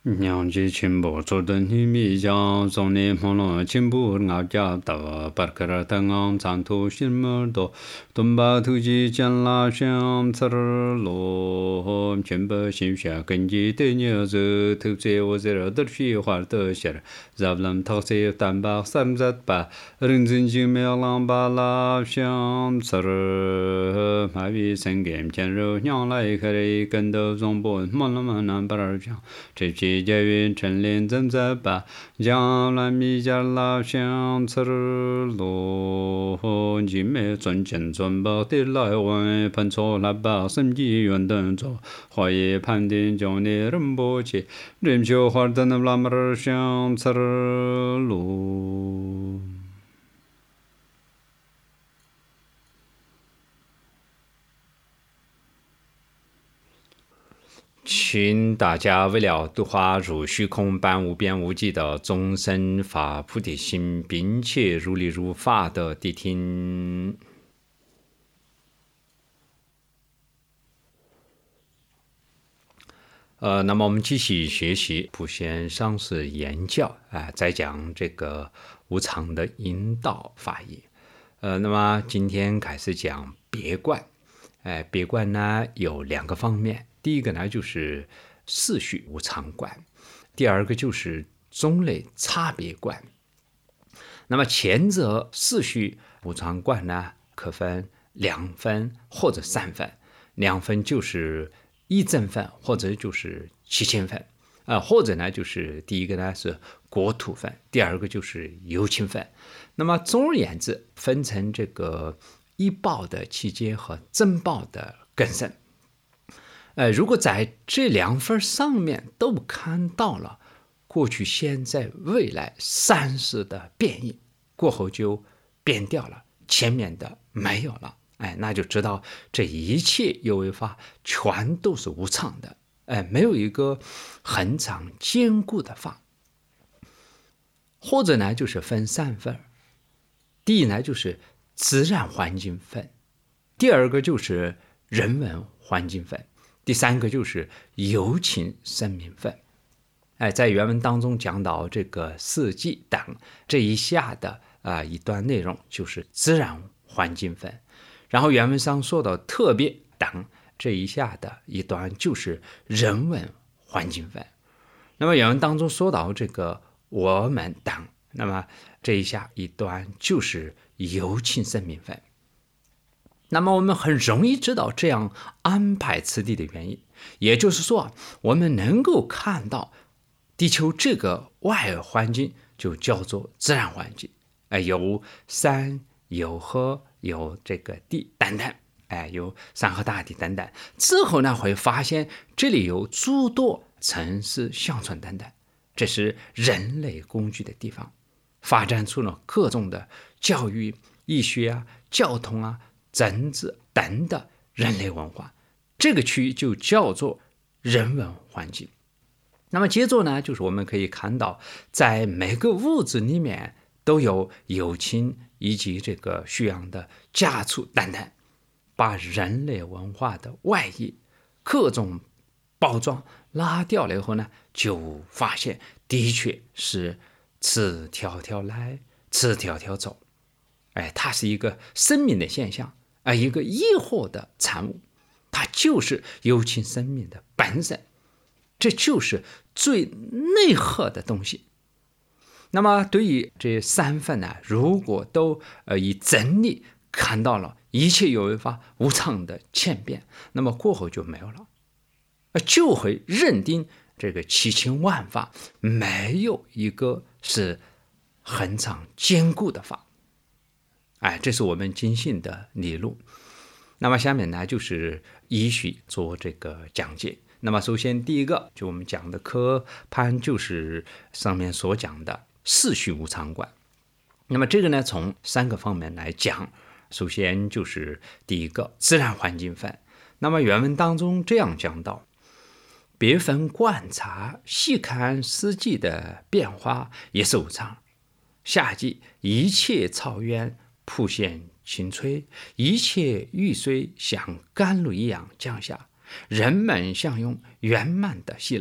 娘子亲不做的女米家，中年朋友亲不熬家的，巴克尔登昂长途新么多，东巴土鸡将拉香吃罗，全部心下根基的牛子，投资我这儿的虚华的些，咱们投资担保300%，认真就没浪巴拉香吃了，买笔生根见肉娘来开的跟头中波，忙了忙难巴尔讲，这批。家园陈林正在把江南米家老乡吃罗，今美尊敬尊宝的来问，喷错喇叭审计员等着，花叶盘点将你人不起，人就花的那拉马儿乡吃罗。请大家为了度化如虚空般无边无际的众生发菩提心，并且如理如法的谛听。那么我们继续学习普贤上师言教再讲这个无常的引导法义。那么今天开始讲别观。别观呢有2个方面，第一个呢就是四序无常观，第二个就是种类差别观。那么前者四序无常观呢，可分2分或者3分，2分就是1正分或者就是7000分，或者呢就是第一个呢是国土分，第二个就是有情分。那么总而言之，分成这个一报的期间和正报的根生。如果在这2分上面都看到了过去、现在、未来3世的变异，过后就变掉了，前面的没有了，那就知道这一切有为法全都是无常的，没有一个恒常坚固的法。或者呢就是分3分，第一呢就是自然环境分，第二个就是人文环境分，第3个就是有情生命分。在原文当中讲到这个四季等这一下的一段内容就是自然环境分，然后原文上说到特别等这一下的一段就是人文环境分。那么原文当中说到这个我们等，那么这一下一段就是有情生命分。那么我们很容易知道这样安排此地的原因，也就是说我们能够看到地球这个外环境就叫做自然环境，有山有河有这个地等等，有山河大地等等。之后呢会发现这里有诸多城市乡村等等，这是人类工具的地方，发展出了各种的教育、医学交通政治等的人类文化，这个区域就叫做人文环境。那么接着呢，就是我们可以看到在每个物质里面都有有情以及这个需要的家畜等等，把人类文化的外衣各种包装拉掉了以后呢，就发现的确是此条条来此条条走，它是一个生命的现象，一个业惑的产物，它就是有情生命的本身，这就是最内核的东西。那么对于这3分呢，如果都以真理看到了一切有为法无常的渐变，那么过后就没有了，就会认定这个7000万法没有一个是恒常坚固的法。这是我们经信的理路。那么下面呢就是依序做这个讲解。那么首先第一个就我们讲的科判，就是上面所讲的四序无常观。那么这个呢从3个方面来讲，首先就是第一个自然环境分。那么原文当中这样讲到，别分观察细看四季的变化也是无常，夏季一切草原铺现晴吹，一切雨水像甘露一样降下，人们享用圆满的喜乐，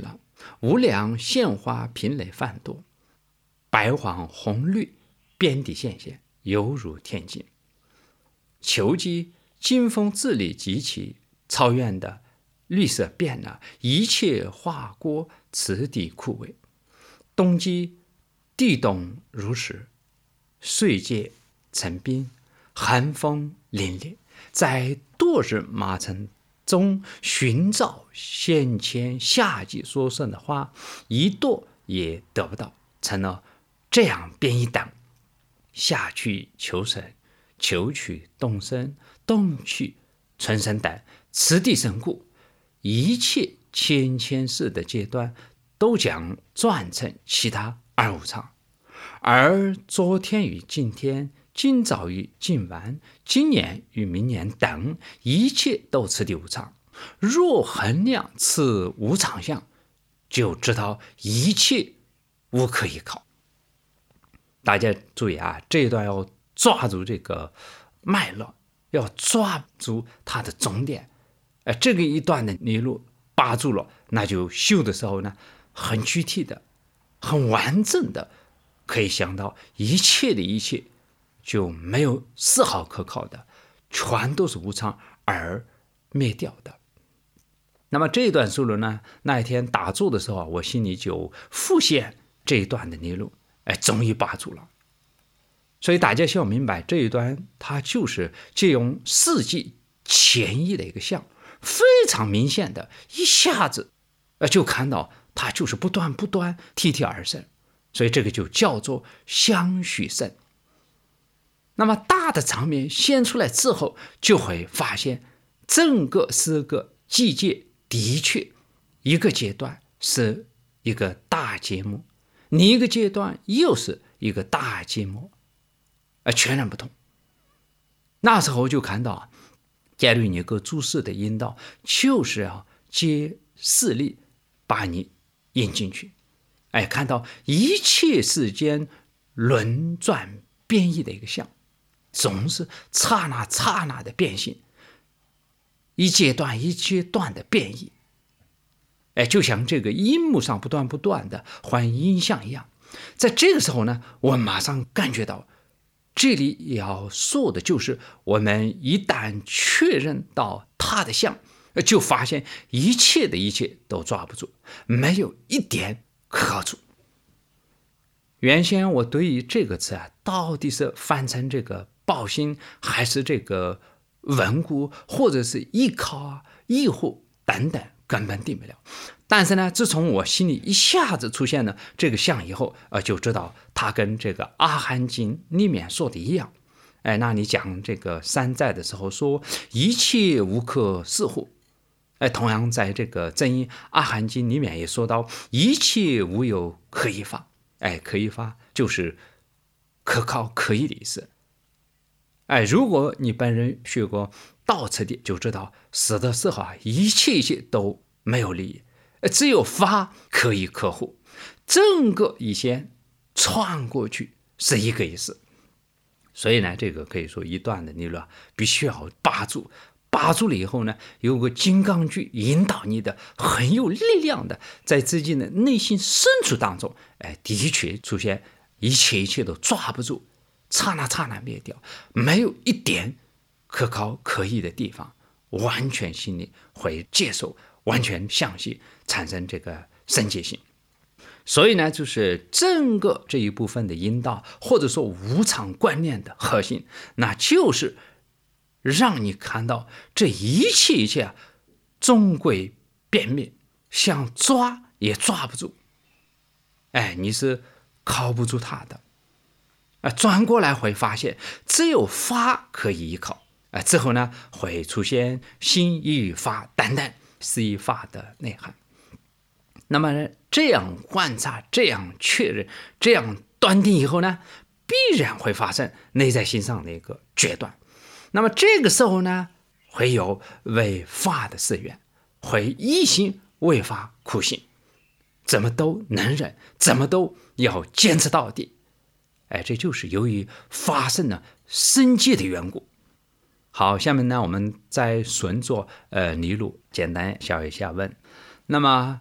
无量现花品类繁多，白黄红绿遍地现现，犹如天境。秋季金风自立极其，草原的绿色变了，一切花果，此地枯萎。冬季地冻如石，岁节成冰，寒风凛冽，在度日马城中寻找先前夏季所生的花，一朵也得不到，成了这样便一等：夏去秋生，秋去冬生，冬去春生等，此地生故，一切千世的阶段都将转成其他而无常。而昨天与今天，今早与今晚，今年与明年等，一切都此地无常。若衡量此无常相，就知道一切无可依靠。大家注意啊，这一段要抓住这个脉络，要抓住它的重点。这个一段的理路把住了，那就修的时候呢，很具体的、很完整的，可以想到一切的一切就没有丝毫可靠的，全都是无常而灭掉的。那么这一段书路呢，那一天打坐的时候，我心里就浮现这一段的理路，终于把住了。所以大家需要明白，这一段它就是借用四季前意的一个象，非常明显的，一下子就看到它就是不断替替而生，所以这个就叫做相续生。那么大的场面现出来之后，就会发现整个4个季节的确一个阶段是一个大节目，另一个阶段又是一个大节目，全然不同。那时候就看到伽利尼哥注释的引导，就是要借事例把你引进去，看到一切世间轮转变异的一个相，总是刹那的变形，一阶段的变异，就像这个荧幕上不断的换音像一样。在这个时候呢，我马上感觉到这里要说的就是我们一旦确认到它的相，就发现一切的一切都抓不住，没有一点可靠处。原先我对于这个词到底是翻成这个抱心，还是这个稳固，或者是依靠依护等等，根本定不了。但是呢，自从我心里一下子出现了这个相以后，就知道它跟这个阿含经里面说的一样。那你讲这个三在的时候说一切无可视乎，同样在这个真因阿含经里面也说到一切无有可依法。可依法就是可靠可依的意思。如果你本人学过道次第，就知道死的时候一切都没有利益，只有法可以可护，整个一线穿过去是一个意思。所以呢，这个可以说一段的理论必须要把住了以后呢，有个金刚句引导你的，很有力量的，在自己的内心深处当中，的确出现一切都抓不住，刹那灭掉，没有一点可靠可依的地方，完全心里会接受，完全相信，产生这个深切性。所以呢，就是整个这一部分的引导，或者说无常观念的核心，那就是让你看到这一切终归变灭，想抓也抓不住，你是靠不住它的。转过来会发现只有法可以依靠，之后呢会出现心与法等等是以法的内涵。那么这样观察，这样确认，这样断定以后呢，必然会发生内在心上的一个决断。那么这个时候呢，会有为法的誓愿，会一心为法苦行，怎么都能忍，怎么都要坚持到底。这就是由于发生了生机的缘故。好，下面呢，我们再顺着理路简单小一下问。那么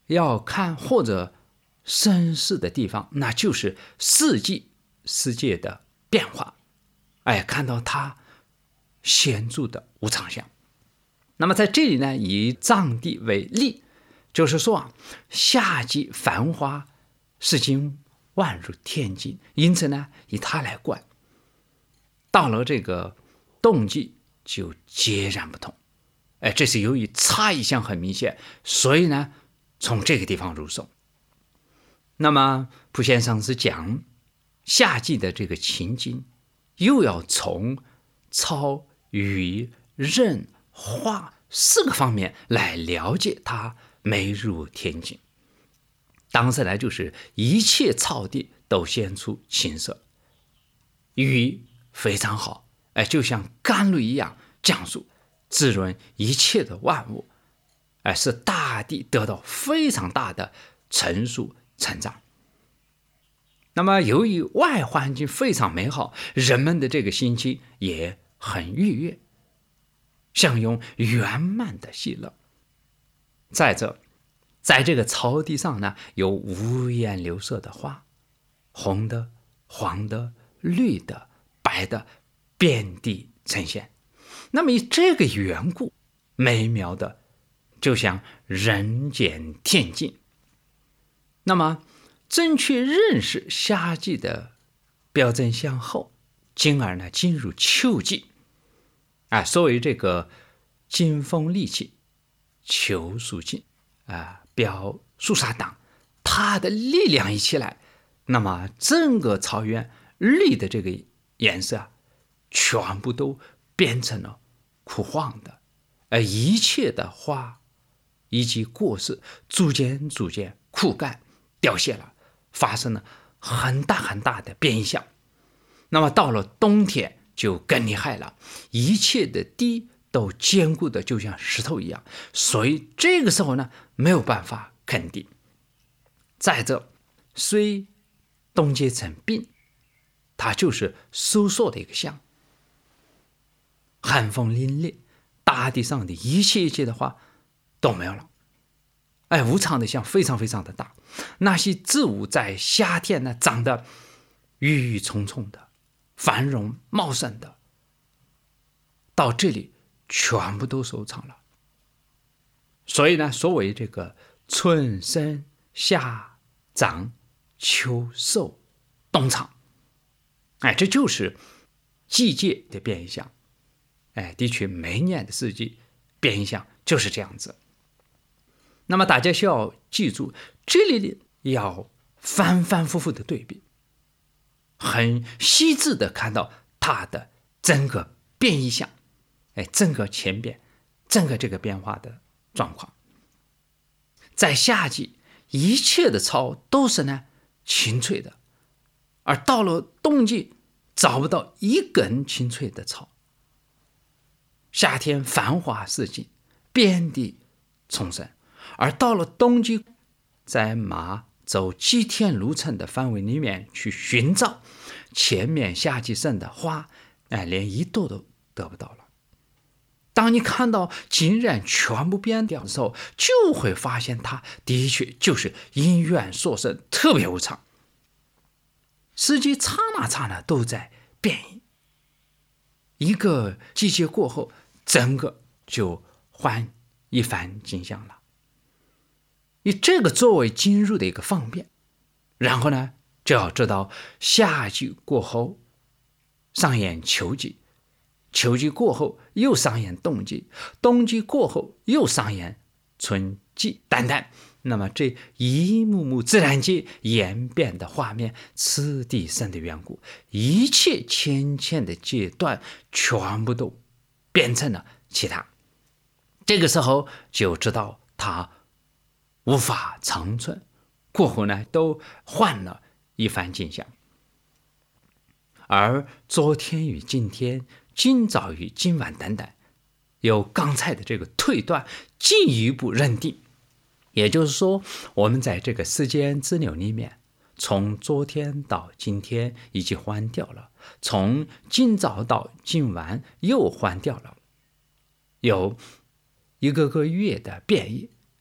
要看或者审视的地方，那就是四季世界的变化，看到它显著的无常相。那么在这里呢，以藏地为例，就是说夏季繁花是经万入天境，因此呢，以它来观。到了这个冬季就截然不同，这是由于差异相很明显，所以呢，从这个地方入手。那么普贤上师讲夏季的这个情景，又要从草、雨、刃、花4个方面来了解它美入天境。当时来就是一切草地都显出青色，雨非常好，就像甘露一样降xuống，滋润一切的万物，使大地得到非常大的成熟成长。那么由于外环境非常美好，人们的这个心情也很愉悦，享用圆满的喜乐。再者，在这个草地上呢，有五颜六色的花，红的、黄的、绿的、白的，遍地呈现。那么以这个缘故，美妙的就像人间天境。那么正确认识夏季的表征相后，进而呢进入秋季。所谓这个金风利气，秋肃静，表肃杀党，它的力量一起来，那么整个草原绿的这个颜色全部都变成了枯黄的，一切的花以及果实逐渐枯干凋谢了，发生了很大的变相。那么到了冬天就更厉害了，一切的地都坚固的就像石头一样，所以这个时候呢没有办法垦地。再者，虽冻结成冰，它就是收缩的一个象，寒风凛冽，大地上的一切的花都没有了，无常的象非常的大。那些植物在夏天呢长得郁郁葱葱的，繁荣茂盛的，到这里全部都收藏了。所以呢，所谓这个春生夏长秋收冬藏，这就是季节的变相。的确每年的四季变相就是这样子。那么大家需要记住，这里要反复的对比，很细致的看到它的整个变异象，整个前变，整个这个变化的状况。在夏季，一切的草都是呢青翠的，而到了冬季，找不到一根青翠的草。夏天繁花似锦，遍地丛生，而到了冬季，在马走几天路程的范围里面去寻找前面夏季盛的花，连一朵都得不到了。当你看到竟然全部变掉的时候，就会发现它的确就是因缘所生，特别无常。四季刹那都在变异，一个季节过后，整个就换一番景象了。以这个作为进入的一个方便，然后呢，就要知道夏季过后上演秋季，秋季过后又上演冬季，冬季过后又上演春季等等。那么这一幕幕自然界演变的画面，此地生的缘故，一切浅的阶段全部都变成了其他。这个时候就知道它无法长存，过后呢都换了一番景象。而昨天与今天，今早与今晚等等，有刚才的这个推断进一步认定。也就是说，我们在这个时间之流里面，从昨天到今天已经换掉了，从今早到今晚又换掉了，有一个月的变异，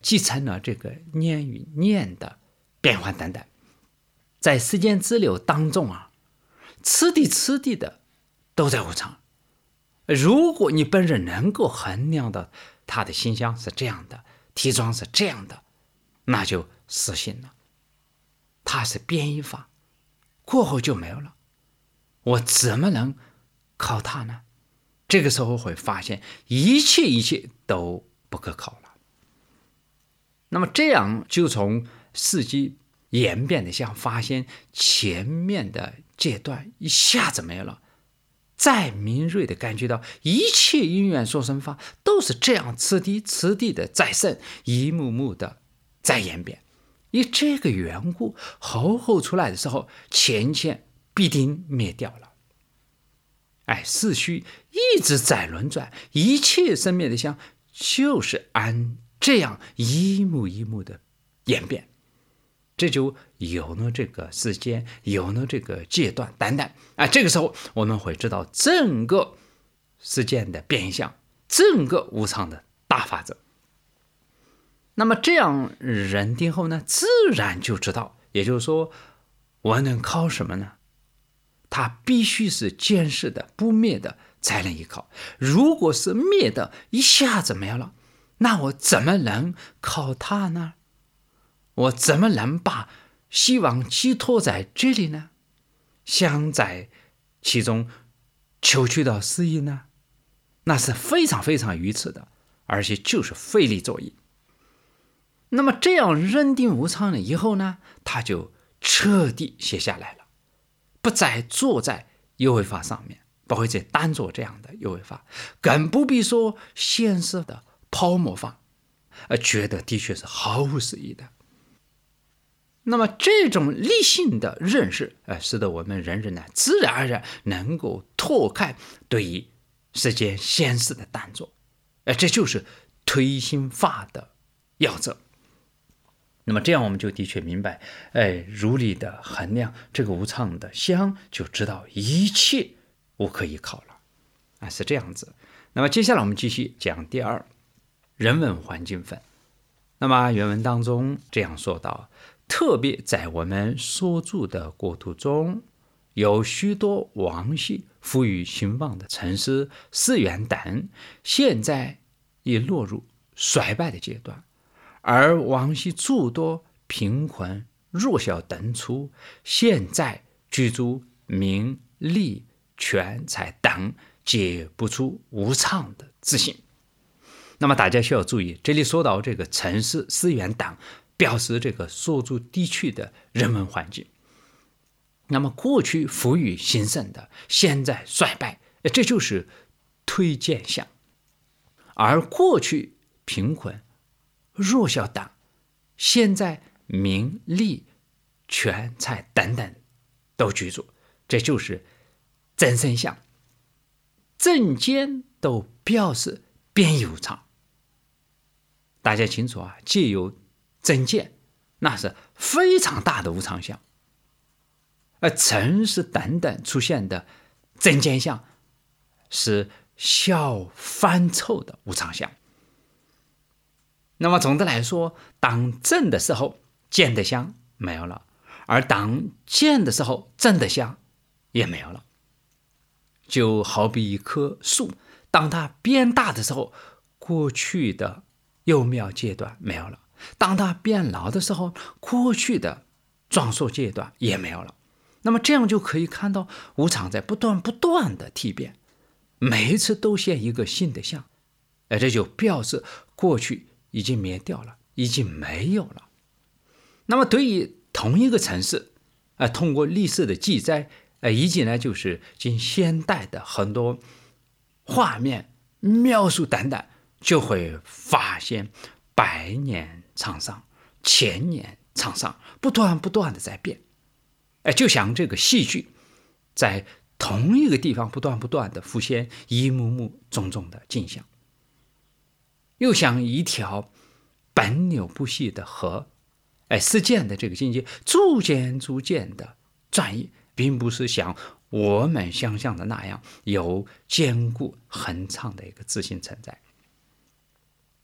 继承了这个念与念的变幻等等。在世间之流当中啊，次第的都在无常。如果你本人能够衡量到他的形象是这样的，体状是这样的，那就实信了。它是变异法，过后就没有了，我怎么能靠它呢？这个时候会发现一切都不可靠了。那么这样就从世纪演变的像发现前面的阶段一下子没了，再敏锐的感觉到一切因缘所生法都是这样次第的在生，一幕幕的在演变。以这个缘故，后出来的时候，前必定灭掉了。世序一直在轮转，一切生灭的相就是按这样一幕的演变，这就有了这个时间，有了这个阶段等等。这个时候我们会知道整个时间的变相，整个无常的大法则。那么这样认定后呢，自然就知道，也就是说，我能靠什么呢？它必须是见识的、不灭的才能依靠。如果是灭的，一下子没了，那我怎么能靠它呢？我怎么能把希望寄托在这里呢？想在其中求取到私意呢？那是非常非常愚痴的，而且就是费力作业。那么这样认定无常了以后呢，他就彻底写下来了，不再坐在有为法上面，不会再单做这样的有为法，更不必说现实的泡沫法，觉得的确是毫无诗意的。那么这种理性的认识，使得我们人人呢，自然而然能够脱开对于世间现实的当作，这就是推心法的要则。那么这样我们就的确明白，如理的衡量这个无常的相，就知道一切无可依靠了，是这样子。那么接下来我们继续讲第二，人文环境分。那么原文当中这样说道，特别在我们所住的国土中，有许多往昔富裕兴旺的城市、寺院等，现在已落入衰败的阶段。而往昔诸多贫困弱小等处，现在居住名利权财等，皆不出无常的自性。那么大家需要注意，这里说到这个城市、寺院等，表示这个所住地区的人文环境。那么过去富裕兴盛的，现在衰败，这就是推荐相。而过去贫困弱小等，现在名利权财等等都居住，这就是增生相。正间都表示变异无常。大家清楚啊，借由增见，那是非常大的无常相。而城市等等出现的增见相，是小范畴的无常相。那么总的来说，当正的时候，见的相没有了；而当见的时候，正的相也没有了。就好比一棵树，当它变大的时候，过去的幼苗阶段没有了；当它变老的时候，过去的壮硕阶段也没有了。那么这样就可以看到无常在不断的替变，每一次都现一个新的相，这就表示过去已经灭掉了，已经没有了。那么对于同一个城市，通过历史的记载，以及呢就是经现代的很多画面描述等等，就会发现百年沧桑、千年沧桑，不断的在变。就像这个戏剧，在同一个地方不断的浮现一幕幕种种的景象。又像一条奔流不息的河，世间的这个境界逐渐的转移，并不是像我们想象的那样有坚固恒长的一个自信存在。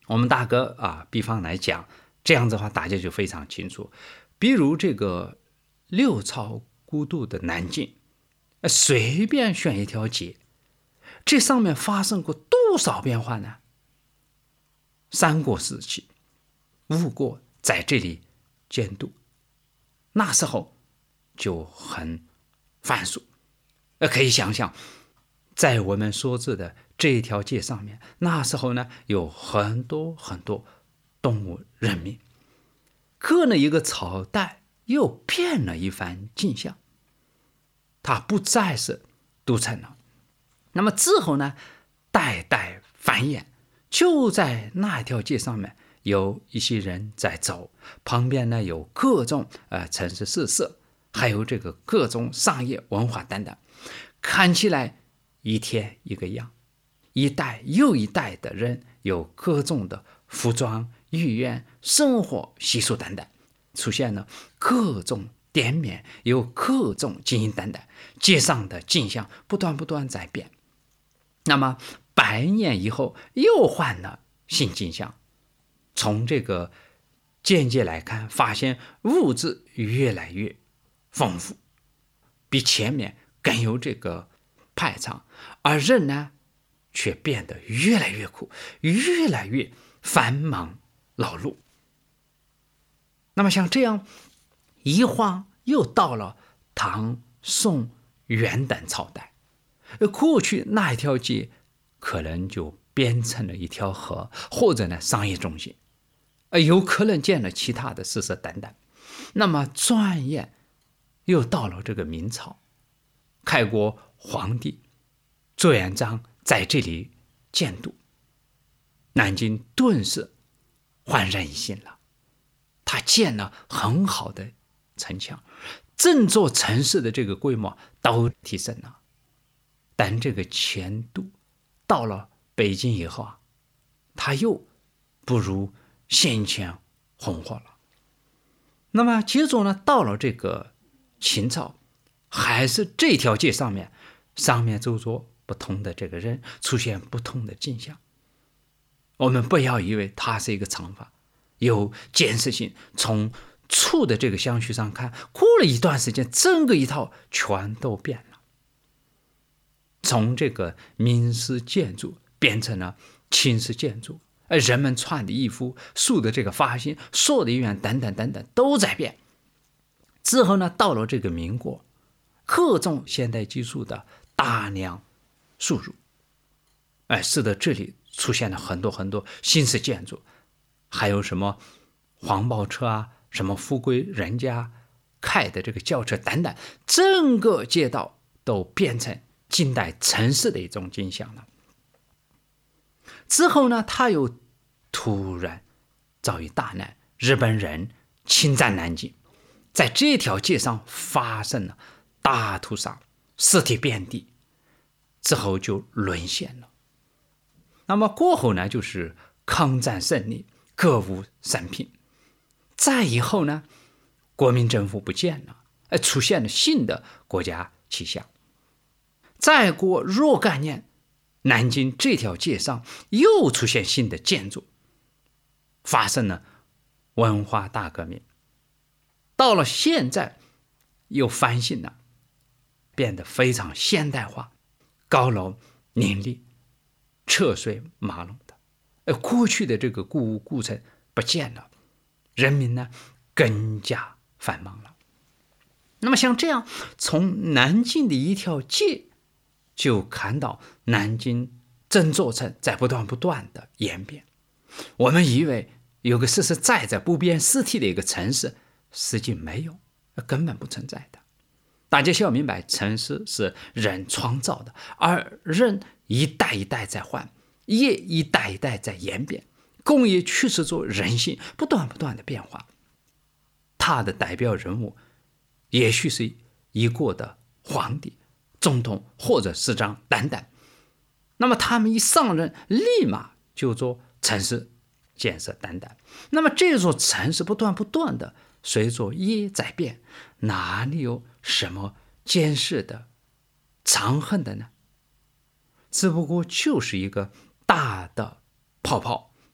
我们大哥比方来讲，这样子的话大家就非常清楚。比如这个六朝孤渡的南境，随便选一条街，这上面发生过多少变化呢？三国时期，吴国在这里建都，那时候就很繁琐。可以想想，在我们所知的这一条街上面，那时候呢有很多很多动物人民，隔了一个朝代又变了一番景象，它不再是都城了。那么之后呢，代代繁衍，就在那条街上面有一些人在走，旁边呢有各种城市设施，还有这个各种商业文化等等，看起来一天一个样，一代又一代的人有各种的服装、语言、生活习俗等等，出现了各种店面，有各种经营等等，街上的景象不断在变。那么100年以后又换了新景象，从这个间接来看，发现物质越来越丰富，比前面更有这个排场，而人呢却变得越来越苦，越来越繁忙劳碌。那么像这样一晃又到了唐、宋、元等朝代，过去那一条街可能就变成了一条河，或者呢商业中心，有可能建了其他的设施等等。那么转眼又到了这个明朝，开国皇帝朱元璋在这里建都，南京顿时焕然一新了。他建了很好的城墙，整座城市的这个规模都提升了。但这个前都到了北京以后它又不如先前红火了。那么接着呢，到了这个秦朝，还是这条街上面走着不同的这个人，出现不同的景象。我们不要以为它是一个常法，有建设性。从处的这个相序上看，过了一段时间，整个一套全都变了。从这个明式建筑变成了秦式建筑，人们穿的衣服、梳的这个发型、说的语言等等等等都在变。之后呢，到了这个民国，各种现代技术的大量输入，使得这里出现了很多很多新式建筑，还有什么黄包车什么富贵人家开的这个轿车等等，整个街道都变成近代城市的一种景象了。之后呢，他又突然遭遇大难，日本人侵占南京，在这条街上发生了大屠杀，尸体遍地，之后就沦陷了。那么过后呢，就是抗战胜利，歌舞升平。再以后呢，国民政府不见了，出现了新的国家气象。再过若干年，南京这条街上又出现新的建筑，发生了文化大革命。到了现在又翻新了，变得非常现代化，高楼林立，车水马龙的。过去的这个故屋故城不见了，人民呢更加繁忙了。那么像这样，从南京的一条街就看到南京整座城在不断的演变。我们以为有个实实在在不变实体的一个城市，实际没有，根本不存在的。大家需要明白，城市是人创造的，而人一代一代在换，业一代一代在演变，工业驱使着人性不断的变化。他的代表人物也许是一国的皇帝、总统或者市长等等，那么他们一上任立马就做城市建设等等。那么这座城市不断的随着业在变，哪里有什么监视的长恨的呢？只不过就是一个大的泡泡，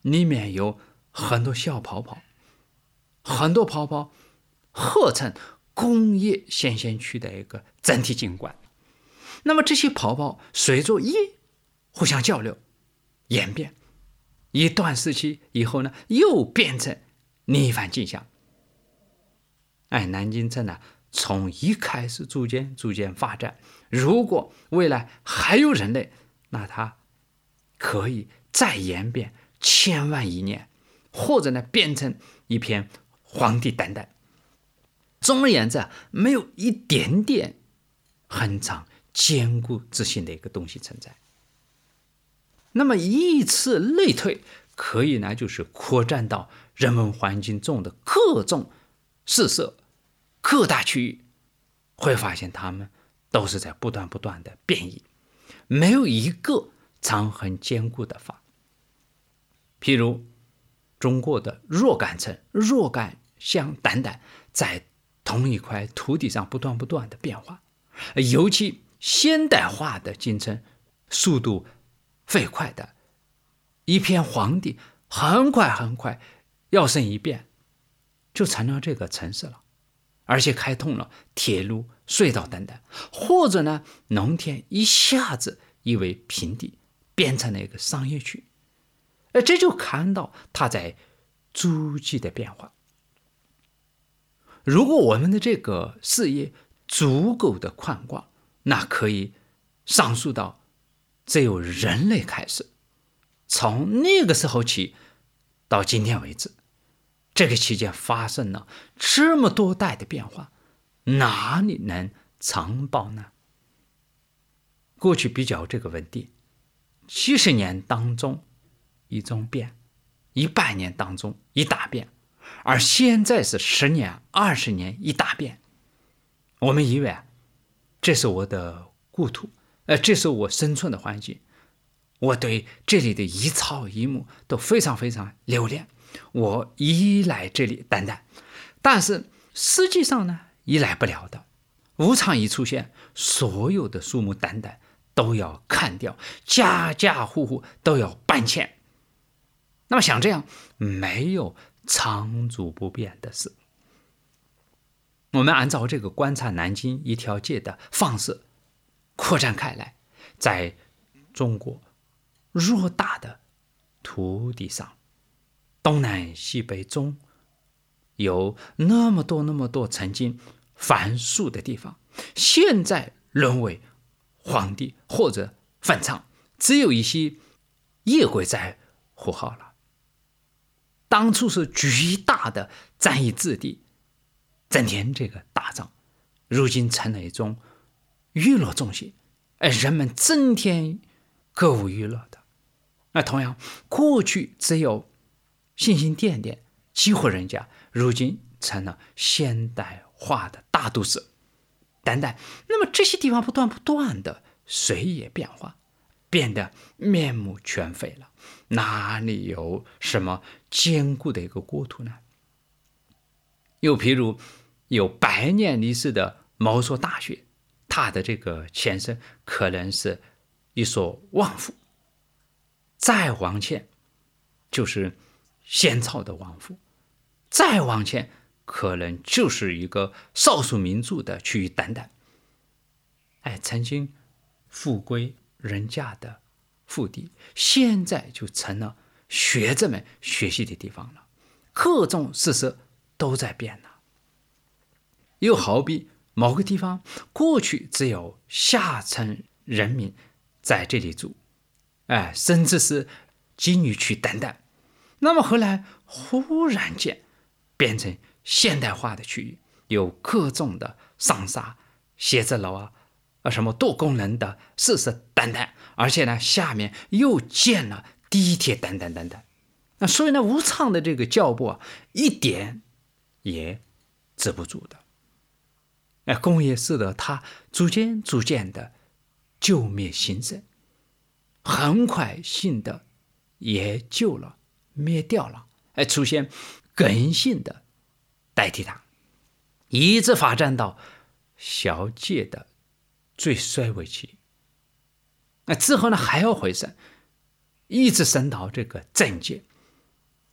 里面有很多小泡泡，很多泡泡合成工业先贤区的一个整体景观。那么这些泡泡随着液互相交流演变，一段时期以后呢，又变成另一番景象。南京城呢，从一开始逐渐发展，如果未来还有人类，那它可以再演变千万亿年，或者呢变成一片荒地澹澹。总而言之，没有一点点很长坚固之性的一个东西存在。那么以此类推，可以呢就是扩展到人文环境中的各种施设、各大区域，会发现它们都是在不断的变异，没有一个长恒坚固的法。譬如中国的若干城、若干乡等等，在同一块土地上不断的变化，尤其现代化的进程速度飞快的，一片荒地很快摇身一变就成了这个城市了，而且开通了铁路、隧道等等，或者呢农田一下子夷为平地，变成了一个商业区。这就看到它在逐级的变化。如果我们的这个视野足够的宽广，那可以上溯到只有人类开始，从那个时候起到今天为止，这个期间发生了这么多代的变化，哪里能长保呢？过去比较这个问题，70年当中一中变，100年当中一大变，而现在是10年、20年一大变。我们以为这是我的故土，这是我生存的环境，我对这里的一草一木都非常留恋，我依赖这里等等。但是实际上呢，依赖不了的。无常一出现，所有的树木等等都要砍掉，家户都要搬迁。那么像这样没有长足不变的事。我们按照这个观察南京一条街的方式扩展开来，在中国偌大的土地上，东南西北中有那么多曾经繁树的地方，现在沦为荒地或者坟场，只有一些野鬼在呼号了。当初是巨大的战役之地，整天这个打仗，如今成了一种娱乐中心，人们整天歌舞娱乐的。同样，过去只有星星点点几户人家，如今成了现代化的大都市等等。那么这些地方不断的随也变化，变得面目全非了，哪里有什么坚固的一个国土呢？又譬如有100年历史的某所大学，它的这个前身可能是一所王府，再往前就是先朝的王府，再往前可能就是一个少数民族的区域等等。曾经富贵人家的腹地，现在就成了学者们学习的地方了，各种事实都在变了。又好比某个地方过去只有下层人民在这里住，甚至是妓女区等等，那么后来忽然间变成现代化的区域，有各种的商厦、写字楼什么多功能的设施等等，而且呢下面又建了地铁等等。那所以呢，无常的这个脚步一点也止不住的。工业使得它逐渐的救灭兴盛，很快性的也救了灭掉了，出现更新的代替它，一直发展到小界的最衰微期。之后呢还要回升，一直升到这个正界，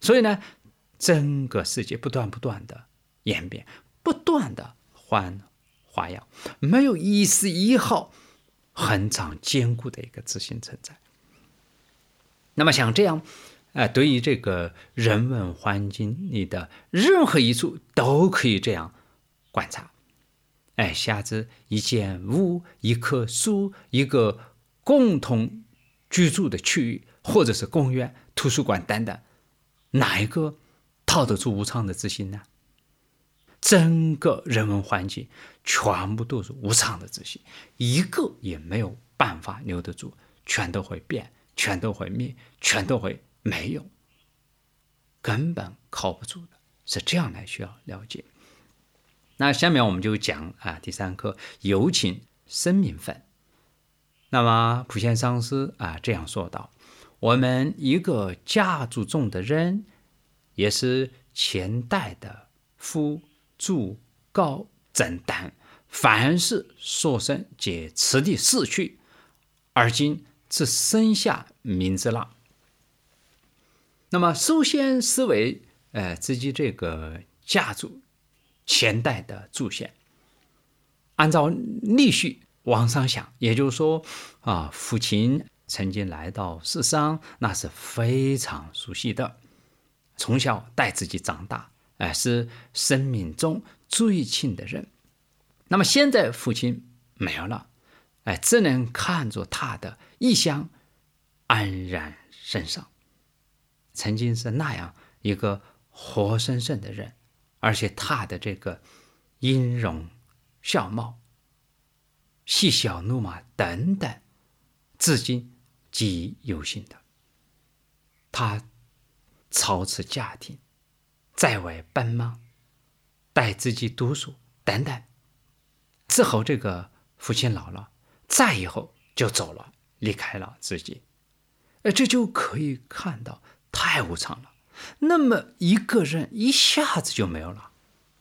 所以呢，整个世界不断的演变，不断的换花样，没有一丝一毫恒常坚固的一个自信存在。那么像这样对于这个人文环境里的任何一处都可以这样观察。瞎子一间屋，一棵树，一个共同居住的区域，或者是公园、图书馆等等，哪一个套得住无常的自信呢？整个人文环境全部都是无常的自信，一个也没有办法留得住，全都会变，全都会灭，全都会没有，根本靠不住的，是这样来需要了解。那下面我们就讲第三课有情生命分。那么普贤上师这样说道：我们一个家族中的人，也是前代的夫诸高正等，凡是所生皆此地逝去，而今只剩下名字了。那么首先思维自己这个家族前代的祖先，按照历序往上想，也就是说父亲曾经来到世上，那是非常熟悉的，从小带自己长大，是生命中最亲的人。那么现在父亲没有了，只能看着他的异象安然身上。曾经是那样一个活生生的人，而且他的这个音容笑貌、嬉笑怒骂等等，至今记忆犹新的。他操持家庭，在外奔忙，带自己读书等等。之后这个父亲老了，再以后就走了，离开了自己。这就可以看到太无常了。那么一个人一下子就没有了。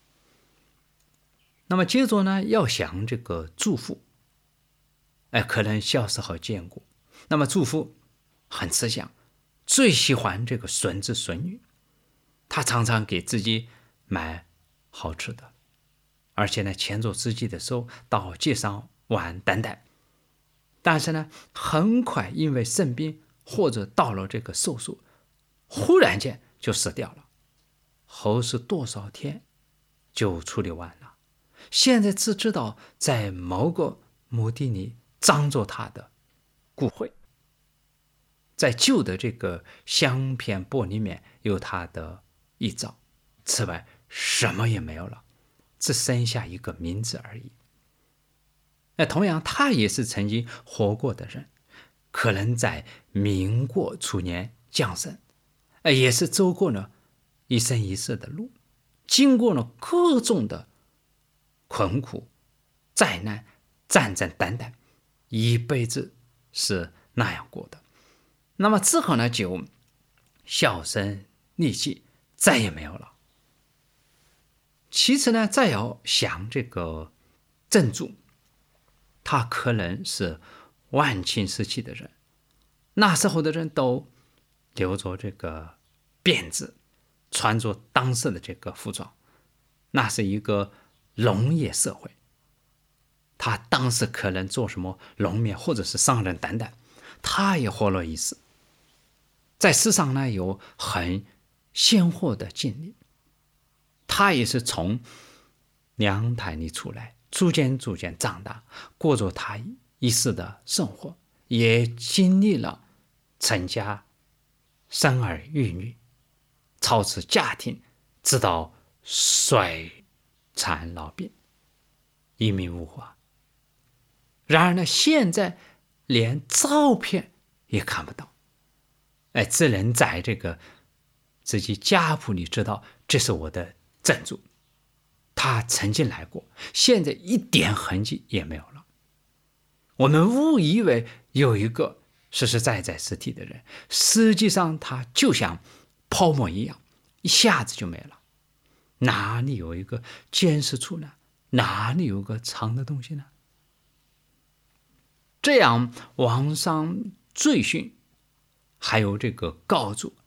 那么接着呢，要想这个祖父，可能小时候见过。那么祖父很慈祥，最喜欢这个孙子孙女，他常常给自己买好吃的，而且呢牵着自己的手到街上玩等等。但是呢，很快因为生病或者到了这个手术，忽然间就死掉了，后是多少天就处理完了。现在只知道在某个墓地里葬着他的骨灰，在旧的这个香片钵里面有他的遗照，此外什么也没有了，只剩下一个名字而已。同样他也是曾经活过的人，可能在民国初年降生，也是走过了一生一世的路，经过了各种的困苦、灾难、战争等等，一辈子是那样过的。那么之后呢，就销声匿迹，再也没有了。其次呢，再要想这个正主，他可能是晚清时期的人，那时候的人都留着这个辫子，穿着当时的这个服装，那是一个农业社会。他当时可能做什么农民或者是商人等等，他也活了一世，在世上呢有很鲜活的经历。他也是从娘胎里出来，逐渐长大，过着他一世的生活，也经历了成家、生儿育女、操持家庭，直到衰残老病，一命呜呼。然而呢，现在连照片也看不到，只能在这个自己家谱里知道这是我的正主，他曾经来过，现在一点痕迹也没有了。我们误以为有一个实实在在实体的人，实际上他就像泡沫一样，一下子就没了。哪里有一个监视处呢？哪里有个藏的东西呢？这样往上追寻，还有这个告诉，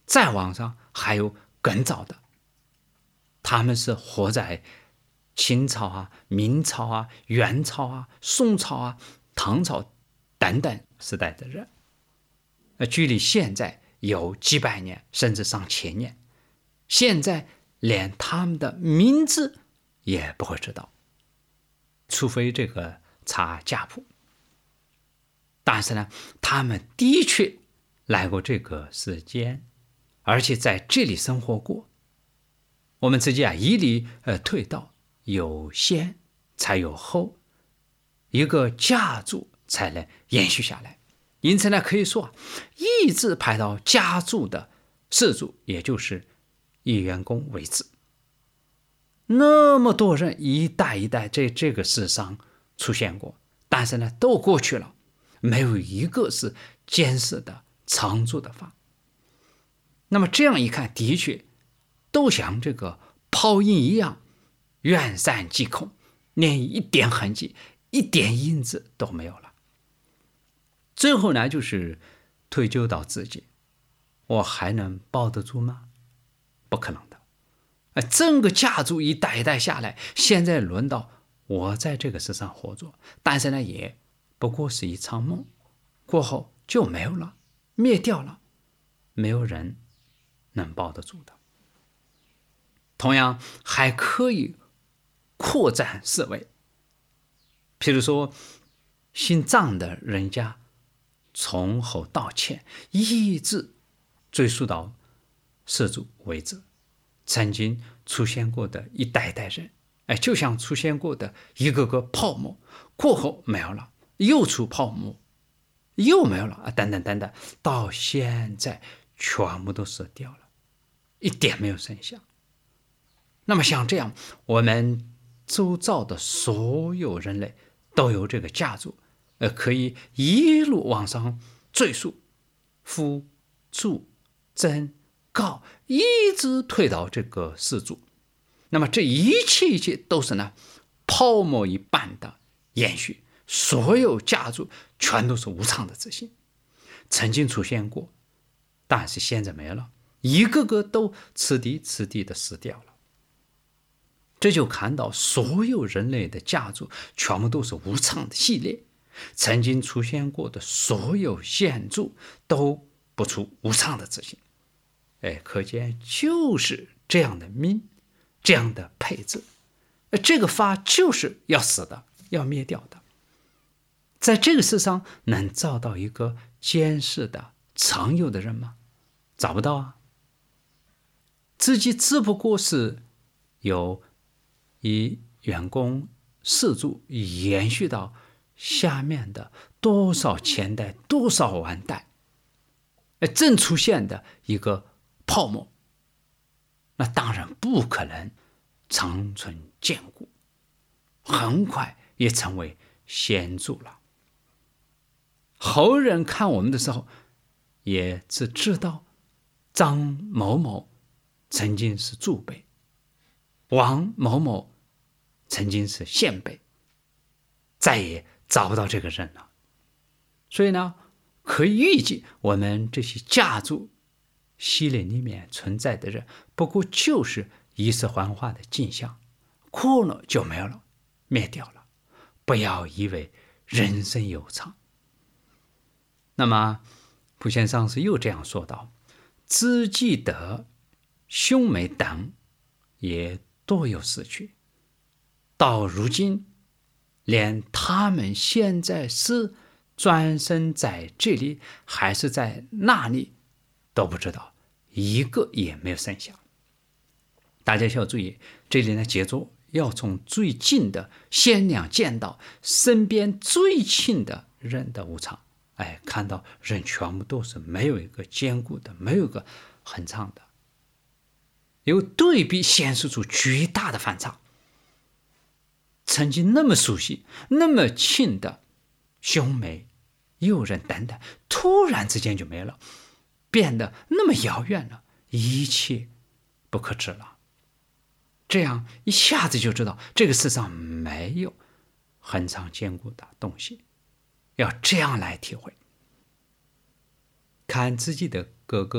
再往上还有更早的，他们是活在清朝啊、明朝啊、元朝啊、宋朝啊、唐朝等等时代的人，距离现在有几百年甚至上千年，现在连他们的名字也不会知道，除非这个查家谱。但是呢，他们的确来过这个世间，而且在这里生活过。我们直接以理推导，有先才有后，一个家族才能延续下来。因此呢，可以说一直排到家族的世祖，也就是以元公为止。那么多人一代一代在这个世上出现过，但是呢，都过去了，没有一个是坚实的常驻的法。那么这样一看，的确都像这个泡影一样，远散即空，连一点痕迹、一点印子都没有了。最后呢，就是退究到自己，我还能抱得住吗？不可能的。整个家族一代一代下来，现在轮到我在这个世上活着，但是呢，也不过是一场梦，过后就没有了，灭掉了，没有人能抱得住的。同样还可以扩展思维，譬如说姓张的人家，从后到前一直追溯到世祖为止，曾经出现过的一代代人，就像出现过的一个个泡沫，过后没有了，又出泡沫，又没有了，等等等等，到现在全部都死掉了，一点没有剩下。那么像这样，我们周遭的所有人类都有这个家族，可以一路往上追溯，夫、祝、曾、告，一直推到这个世祖。那么这一切都是呢泡沫一般的延续，所有家族全都是无常的自性，曾经出现过，但是现在没了，一个个都此地的死掉了。这就看到所有人类的家族全部都是无常的系列，曾经出现过的所有现主都不出无常的自性。可见就是这样的命，这样的配置，这个法就是要死的，要灭掉的。在这个世上能找到一个坚实的常有的人吗？找不到啊。自己只不过是有以元公世祖延续到下面的多少千代、多少万代，正出现的一个泡沫，那当然不可能长存坚固，很快也成为先祖了。后人看我们的时候，也只知道张某某曾经是祖辈，王某某曾经是先辈，再也找不到这个人了。所以呢，可以预计我们这些家族系列里面存在的人，不过就是一世幻化的镜像，过了就没有了，灭掉了。不要以为人生有常。那么普贤上师又这样说道：知既得，兄妹等也多有死去，到如今连他们现在是转生在这里还是在那里都不知道，一个也没有剩下。大家需要注意，这里呢杰作要从最近的限量见到身边最亲的人的无常，看到人全部都是没有一个坚固的，没有一个很长的，有对比显示出巨大的反差。曾经那么熟悉、那么亲的兄妹、友人等等，突然之间就没了，变得那么遥远了，一切不可知了。这样一下子就知道这个世上没有很长坚固的东西，要这样来体会。看自己的哥哥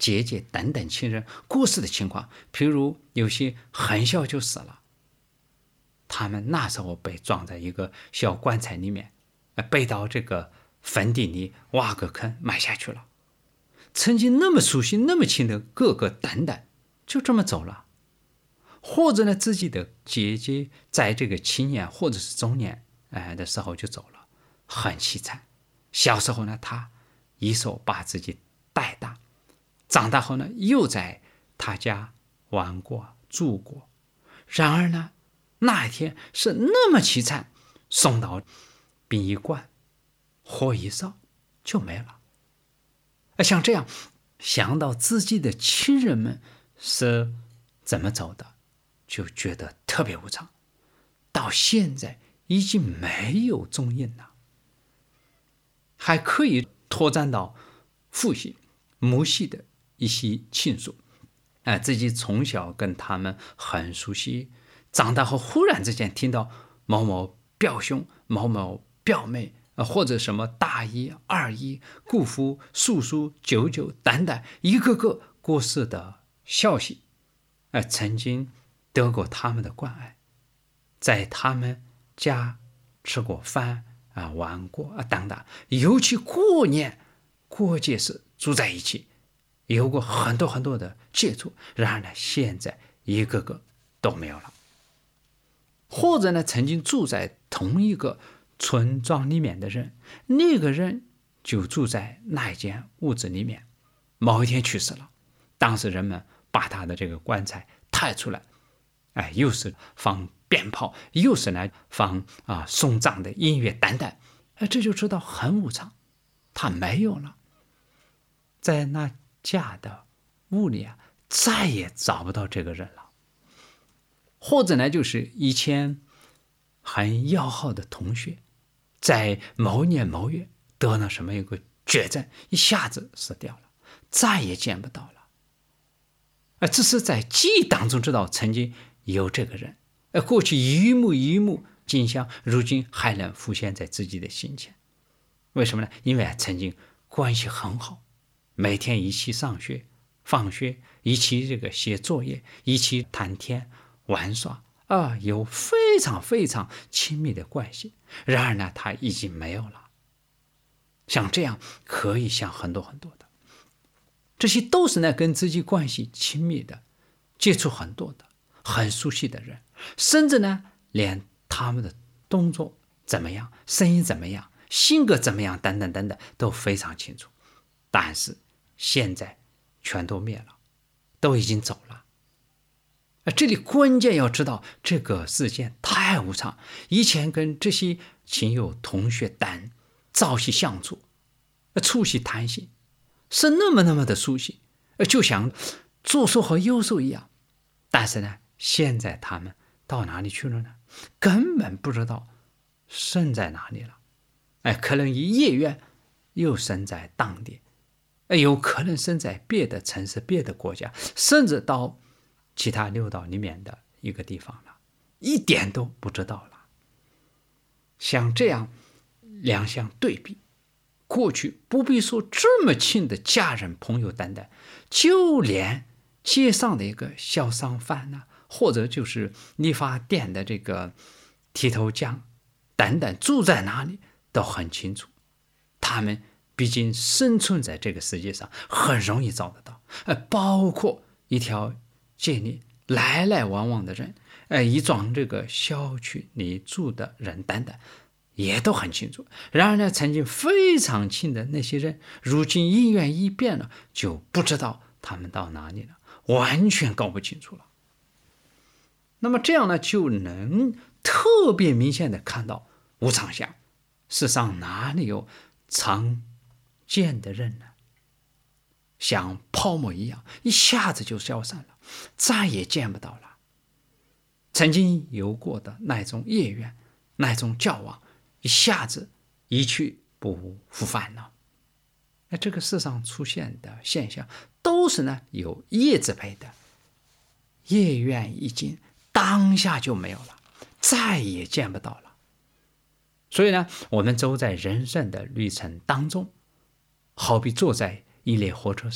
姐姐等等亲人过世的情况，譬如有些很小就死了，他们那时候被装在一个小棺材里面，背到这个坟地里挖个坑埋下去了。曾经那么熟悉那么亲的哥哥等等就这么走了。或者呢，自己的姐姐在这个青年或者是中年的时候就走了，很凄惨。小时候呢，他一手把自己带大，长大后呢，又在他家玩过住过。然而呢，那一天是那么凄惨，送到殡仪馆，火一烧就没了。像这样想到自己的亲人们是怎么走的，就觉得特别无常，到现在已经没有踪影了。还可以拓展到父系、母系的一些亲属，自己从小跟他们很熟悉，长大后忽然之间听到某某表兄、某某表妹，或者什么大姨、二姨、姑父、叔叔、舅舅等等，一个个过世的消息，曾经得过他们的关爱，在他们家吃过饭玩过等等，尤其过年过节时住在一起，有过很多很多的接触。然而呢，现在一个个都没有了。或者呢，曾经住在同一个村庄里面的人，那个人就住在那一间屋子里面，某一天去世了。当时人们把他的这个棺材抬出来，又是放鞭炮，又是来放送葬的音乐等等，这就知道很无常，他没有了。在那家的屋里再也找不到这个人了。或者呢，就是以前很要好的同学，在某年某月得了什么一个绝症，一下子死掉了，再也见不到了。只是在记忆当中知道曾经有这个人，过去一幕一幕景象，如今还能浮现在自己的心前。为什么呢？因为曾经关系很好，每天一起上学放学，一起这个写作业，一起谈天玩耍有非常非常亲密的关系。然而呢，他已经没有了。像这样可以想很多很多的，这些都是呢跟自己关系亲密的，接触很多的，很熟悉的人，甚至呢连他们的动作怎么样，声音怎么样，性格怎么样等等等等都非常清楚。但是现在全都灭了，都已经走了。这里关键要知道，这个事件太无常。以前跟这些亲友同学等朝夕相处，促膝谈心，是那么的熟悉，就像左手和右手一样。但是呢，现在他们到哪里去了呢？根本不知道身在哪里了。可能一夜远，又身在当地，有可能身在别的城市、别的国家，甚至到其他六道里面的一个地方了，一点都不知道了。像这样两相对比，过去不必说这么亲的家人朋友等等，就连街上的一个小商贩或者就是理发店的这个剃头匠等等，住在哪里都很清楚。他们毕竟生存在这个世界上，很容易找得到。包括一条街里来来往往的人，一幢这个小区里住的人等等，也都很清楚。然而呢，曾经非常亲的那些人，如今因缘一变了，就不知道他们到哪里了，完全搞不清楚了。那么这样呢，就能特别明显的看到无常相。世上哪里有常见的人呢？像泡沫一样，一下子就消散了，再也见不到了。曾经有过的那种业缘，那种交往，一下子一去不复返了。这个世上出现的现象，都是呢有业之配的，业缘一尽，当下就没有了，再也见不到了。所以呢，我们走在人生的旅程当中，好比坐在一列火车上，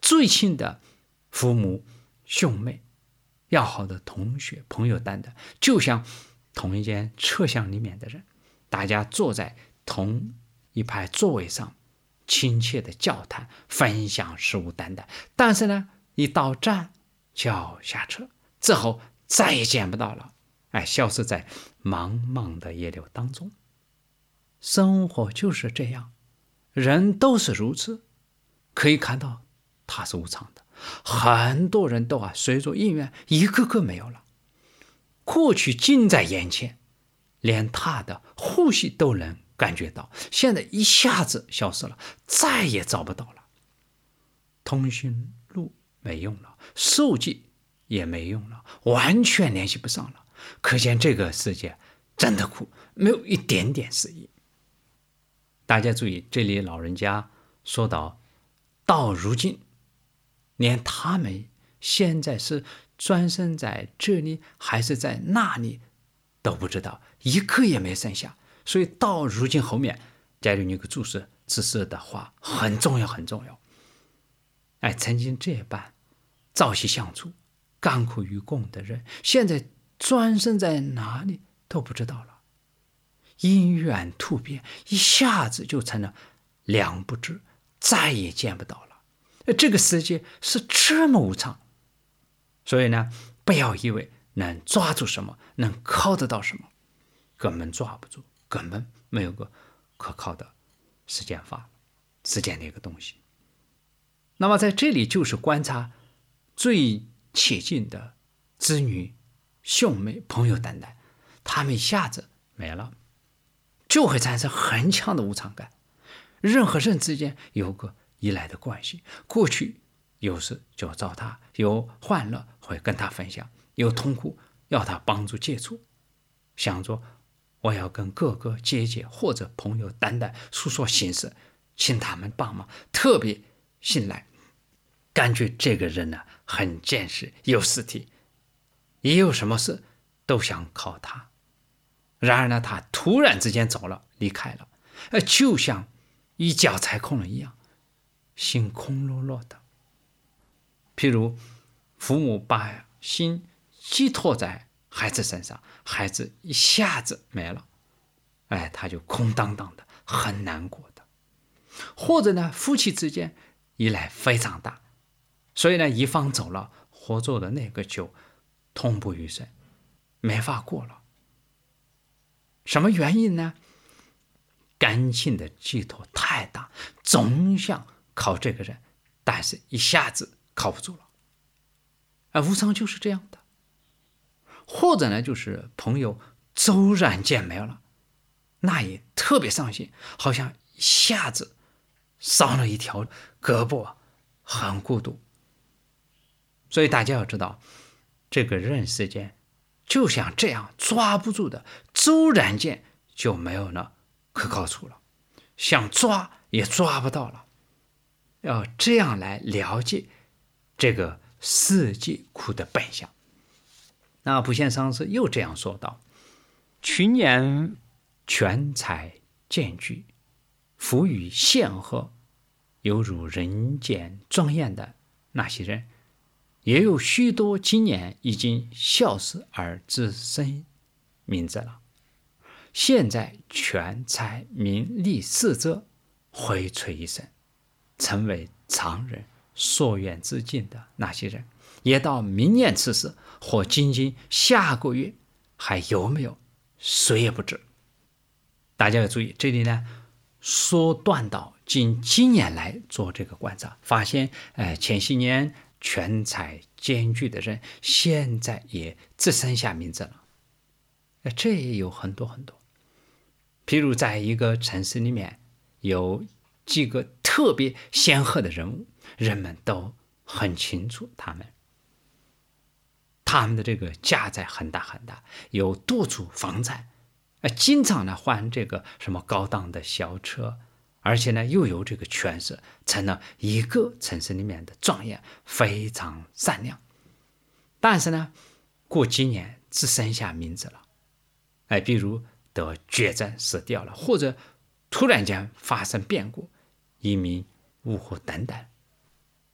最亲的父母、兄妹、要好的同学、朋友等等，就像同一间车厢里面的人，大家坐在同一排座位上，亲切的交谈，分享事物等等。但是呢，一到站就要下车，之后再也见不到了，消失在茫茫的夜流当中。生活就是这样，人都是如此，可以看到它是无常的。很多人都随着因缘一个个没有了，过去近在眼前，连他的呼吸都能感觉到，现在一下子消失了，再也找不到了。通讯录没用了，手机也没用了，完全联系不上了。可见这个世界真的苦，没有一点点诗意。大家注意，这里老人家说到如今，连他们现在是转身在这里还是在那里都不知道，一个也没剩下。所以到如今后面家里有个注释指示的话很重要很重要。曾经这般朝夕相处、甘苦与共的人，现在转身在哪里都不知道了。因缘突变，一下子就成了两不知，再也见不到了。这个世界是这么无常，所以呢，不要以为能抓住什么，能靠得到什么，根本抓不住，根本没有个可靠的时间法，时间的一个东西。那么在这里就是观察最切近的子女、兄妹、朋友等等，他们一下子没了，就会产生很强的无常感。人和人之间有个依赖的关系，过去有事就找他，有欢乐会跟他分享，有痛苦要他帮助接触，想着我要跟哥哥姐姐或者朋友等等诉说心事，请他们帮忙，特别信赖，感觉这个人呢很见识，有实体，也有什么事都想靠他。然而呢，他突然之间走了，离开了，就像一脚踩空了一样，心空落落的。譬如父母把心寄托在孩子身上，孩子一下子没了，他就空荡荡的，很难过的。或者呢，夫妻之间依赖非常大，所以呢，一方走了，活着的那个就痛不欲生，没法过了。什么原因呢？感情的寄托太大，总想靠这个人，但是一下子靠不住了。无常就是这样的。或者呢，就是朋友骤然间没有了，那也特别伤心，好像一下子少了一条胳膊，很孤独。所以大家要知道，这个人世间就像这样抓不住的，骤然间就没有了可靠处了，想抓也抓不到了。要这样来了解这个世界苦的本相。那普贤上师又这样说道：去年全才兼具，福与显赫，犹如人间庄严的那些人，也有许多今年已经消失而只剩名字了。现在权财名利四者挥垂一生，成为常人所愿之境的那些人，也到明年此时或仅仅下个月还有没有，谁也不知。大家要注意，这里呢缩短到近几年来做这个观察，发现前些年全才兼具的人，现在也只剩下名字了。这也有很多很多。譬如在一个城市里面有几个特别显赫的人物，人们都很清楚他们的这个家财很大很大，有多处房产，经常呢换这个什么高档的小车，而且呢又有这个权势，成了一个城市里面的庄严，非常善良。但是呢，过几年只剩下名字了，比如得绝症死掉了，或者突然间发生变故，移民误国等等。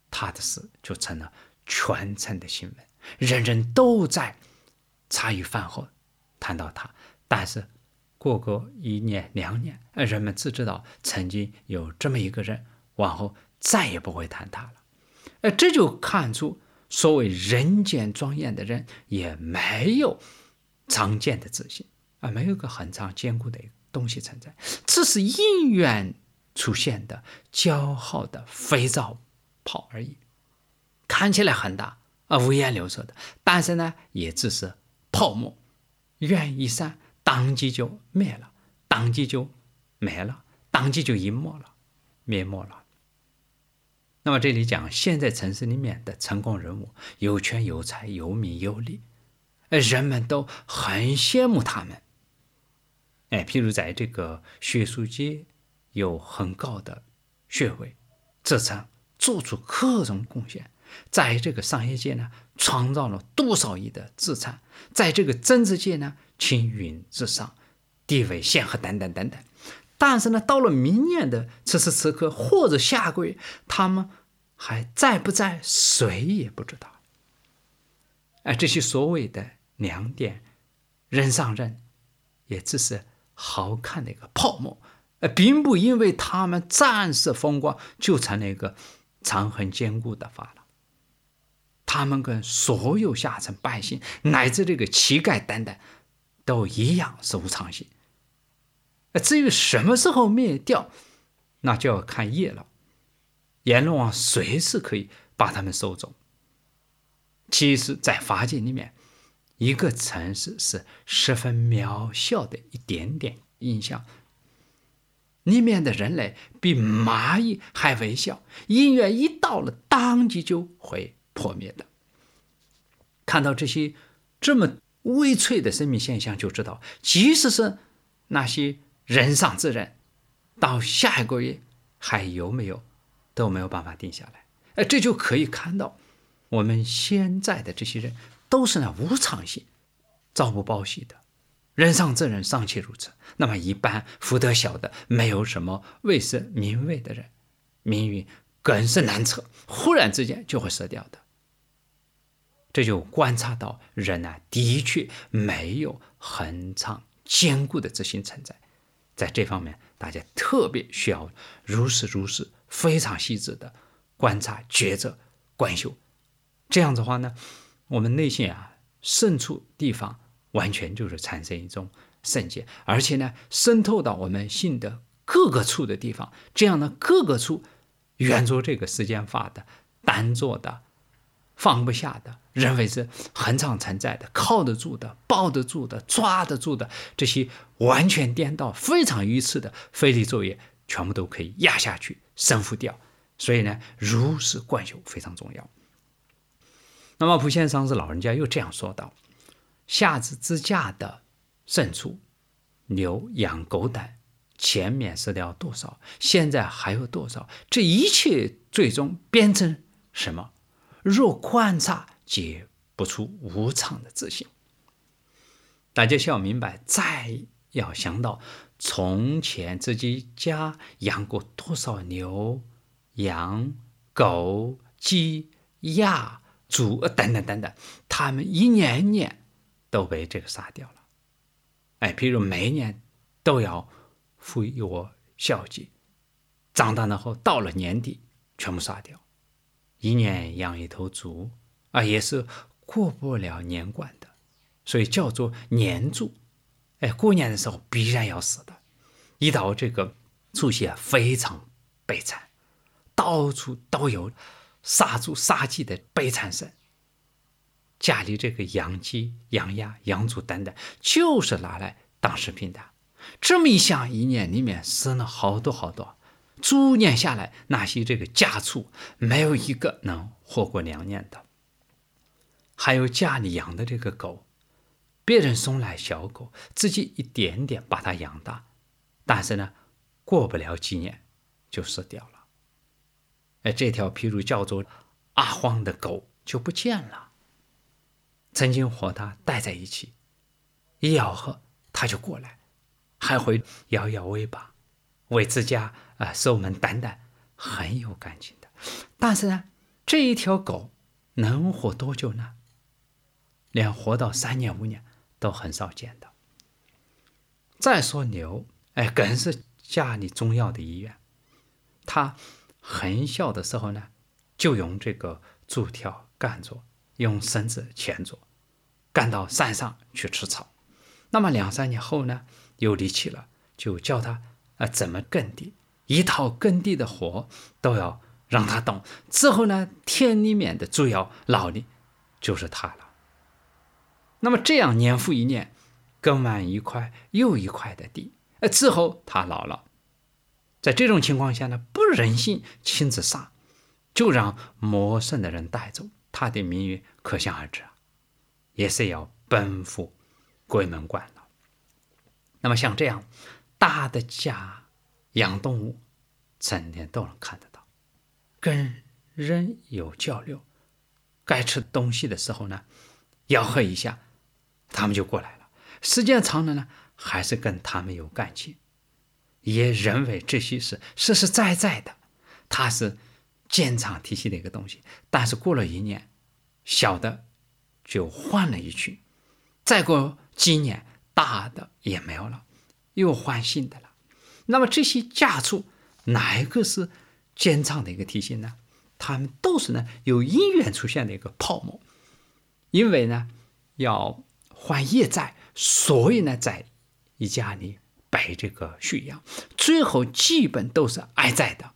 他的死就成了全城的新闻，人人都在茶余饭后谈到他。但是过个1年2年，人们只知道曾经有这么一个人，往后再也不会谈他了。这就看出所谓人间庄严的人也没有常见的自信，没有一个很长坚固的东西存在，只是因缘出现的骄傲的肥皂泡而已，看起来很大五颜六色的，但是呢也只是泡沫，缘一散，当即就灭了，当即就没了，当即就隐没了，灭没了。那么这里讲现在城市里面的成功人物，有权有财有名有利，人们都很羡慕他们。譬如在这个学术界有很高的学位职称，做出各种贡献，在这个商业界呢创造了多少亿的资产，在这个政治界呢青云直上，地位显赫等等等等。但是呢到了明年的此时此刻或者下个月，他们还在不在谁也不知道。这些所谓的亮点人上人也只是好看的一个泡沫，并不因为他们暂时风光就成了一个长恒坚固的法了。他们跟所有下层百姓乃至这个乞丐等等都一样是无常性。至于什么时候灭掉，那就要看业了。阎罗王随时可以把他们收走。其实在法界里面，一个城市是十分渺小的一点点影响，里面的人类比蚂蚁还微小，因缘一到了，当即就会破灭的。看到这些这么微脆的生命现象，就知道即使是那些人上之人，到下一个月还有没有都没有办法定下来。这就可以看到我们现在的这些人都是那无常性，朝不保夕的，人上之人尚且如此，那么一般福德小的没有什么位是名位的人，命运更是难测，忽然之间就会失掉的。这就观察到人的确没有很长坚固的自信存在。在这方面大家特别需要如是非常细致的观察抉择观修。这样的话呢，我们内心深处地方完全就是产生一种圣洁，而且呢渗透到我们心的各个处的地方，这样呢各个处圆着这个世间法的单做的放不下的，认为是很常存在的，靠得住的，抱得住的，抓得住的，这些完全颠倒非常愚痴的非理作业全部都可以压下去升伏掉。所以呢如是观修非常重要。那么普贤上师老人家又这样说道，下至支架的牲畜牛羊狗等，前面失掉多少，现在还有多少，这一切最终变成什么？若观察皆不出无常的自性。大家需要明白，再要想到从前自己家养过多少牛羊狗鸡鸭猪等等等等，他们一年一年都被这个杀掉了。譬如每一年都要付一窝孝敬，长大了后到了年底全部杀掉。一年养一头猪也是过不了年关的，所以叫做年猪。过年的时候必然要死的。一到这个除夕非常悲惨，到处都有杀猪杀鸡的悲惨声。家里这个养鸡养鸭养猪等等就是拿来当食品的。这么一想，一年里面死了好多好多，逐年下来，那些这个家畜没有一个能活过2年的。还有家里养的这个狗，别人送来小狗，自己一点点把它养大，但是呢过不了几年就死掉了。这条譬如叫做阿黄的狗就不见了，曾经和他待在一起，一吆喝他就过来，还会摇摇尾巴，为自家守门等等，很有感情的。但是呢这一条狗能活多久呢？连活到3年5年都很少见的。再说牛，更是家里重要的一员。它很小的时候呢，就用这个竹条赶着，用绳子牵着，赶到山上去吃草。那么2、3年后呢，有力气了，就教他怎么耕地，一套耕地的活都要让他懂。之后呢，田里面的主要劳力就是他了。那么这样年复一年，耕完一块又一块的地，之后他老了，在这种情况下呢，不忍心亲自杀，就让陌生的人带走，他的命运可想而知，也是要奔赴鬼门关了。那么像这样大的家养动物，整天都能看得到，跟人有交流，该吃东西的时候呢，吆喝一下，他们就过来了。时间长了呢，还是跟他们有感情，也认为这些是实实在在的，它是健康体系的一个东西。但是过了1年，小的就换了一群，再过几年，大的也没有了，又换新的了。那么这些家畜哪一个是健康的一个体系呢？它们都是呢有因缘出现的一个泡沫，因为呢要还业债，所以呢在一家里摆这个血养，最后基本都是挨债的。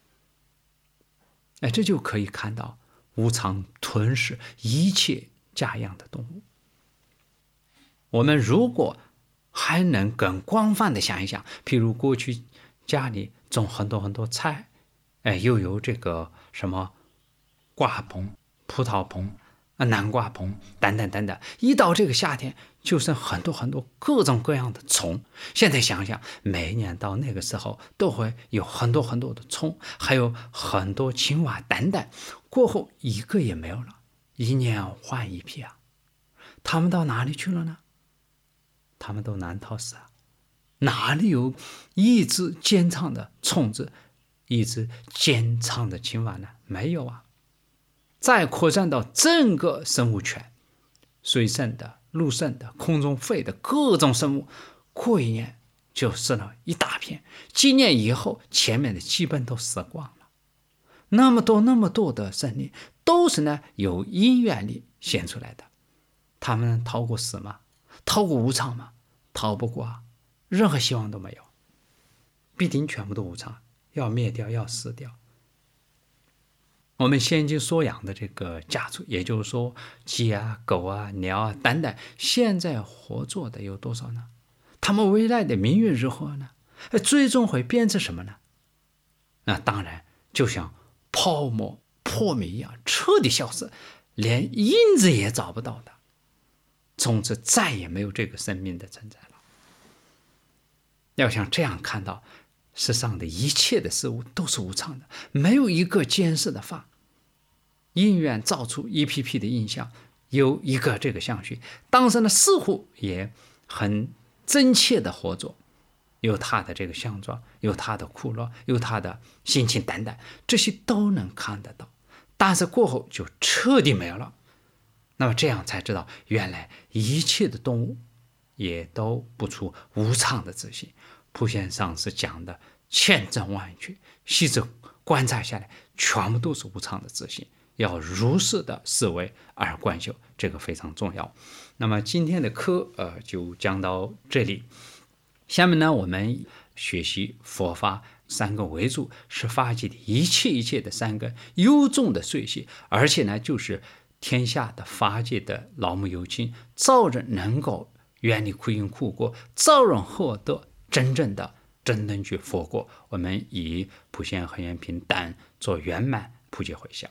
这就可以看到无常吞噬一切家养的动物。我们如果还能更广泛的想一想，譬如过去家里种很多很多菜，又有这个什么瓜棚、葡萄棚、南瓜棚等等等等，一到这个夏天就剩很多很多各种各样的虫。现在想想，每年到那个时候都会有很多很多的虫，还有很多青蛙等等，过后一个也没有了，1年换一批啊。他们到哪里去了呢？他们都难逃死啊！哪里有一只健康的虫子，一只健康的青蛙呢？没有啊！再扩展到整个生物圈，水生的、陆生的、空中飞的各种生物，过1年就死了一大片，几年以后，前面的基本都死光了。那么多的生灵，都是呢有因缘力显出来的。他们能逃过死吗？逃过无常吗？逃不过啊，任何希望都没有，必定全部都无常，要灭掉，要死掉。我们现今所养的这个家畜，也就是说鸡啊、狗啊、鸟啊等等，现在活着的有多少呢？他们未来的命运如何呢？最终会变成什么呢？那当然就像泡沫破灭一样，彻底消失，连影子也找不到的，从此再也没有这个生命的存在了。要想这样看到世上的一切的事物都是无常的，没有一个坚实的法，因缘造出一批批的印象，有一个这个相续，当时呢似乎也很真切的活着，有他的这个相状，有他的苦乐，有他的心情等等，这些都能看得到，但是过后就彻底没有了。那么这样才知道，原来一切的动物也都不出无常的自性。普贤上师讲的千真万确，细致观察下来，全部都是无常的自性，要如是的思维而观修，这个非常重要。那么今天的课就讲到这里。下面呢，我们学习佛法3根为主，是法界的一切的3根有重的髓系，而且呢就是天下的法界的老母有情，早日能够远离苦因苦果，早日获得真正的真正觉佛果。我们以普贤恒愿品等做圆满普皆回向。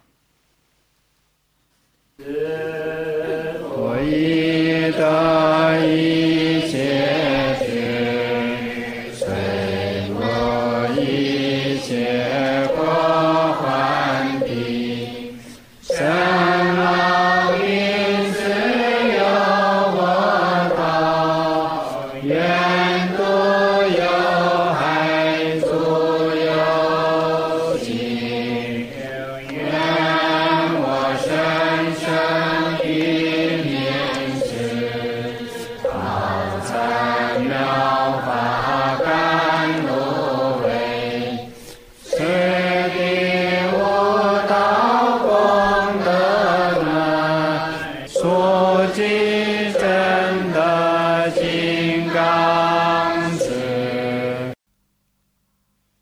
我已得一切智，随我一切过患病，生老病死有我道，愿度有害足有尽，愿妙法甘露味，此地无道功德门，所记真的金刚。